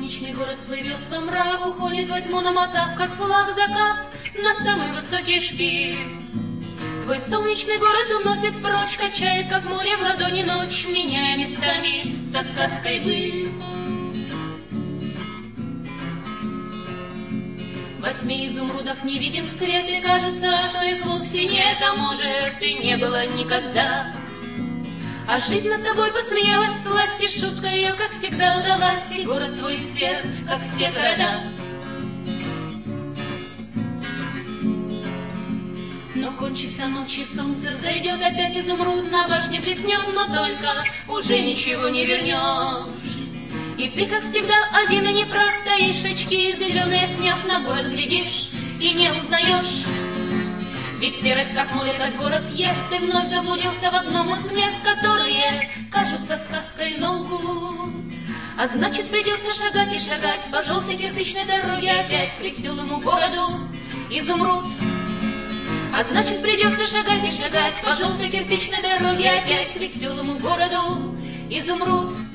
Солнечный город плывет во мрак, уходит во тьму, намотав, как флаг, закат на самый высокий шпиль. Твой солнечный город уносит прочь, качает, как море в ладони ночь, меняя местами со сказкой быль. Во тьме изумрудов не виден цвет, и кажется, что их вовсе нет, а может, и не было никогда. А жизнь над тобой посмеялась, сласть и шутка ее, как всегда, удалась, и город твой сер, как все города. Но кончится ночь, и солнце зайдет, опять изумруд на башне блеснет, но только уже ничего не вернешь. И ты, как всегда, один и неправ, стоишь, очки зеленые сняв, на город глядишь и не узнаешь. Ведь серость, как море, этот город ест, и вновь заблудился в одном из мест, которые кажутся сказкой, но лгут. А значит, придется шагать и шагать по желтой кирпичной дороге опять к веселому городу изумруд. А значит, придется шагать и шагать по желтой кирпичной дороге опять к веселому городу изумруд.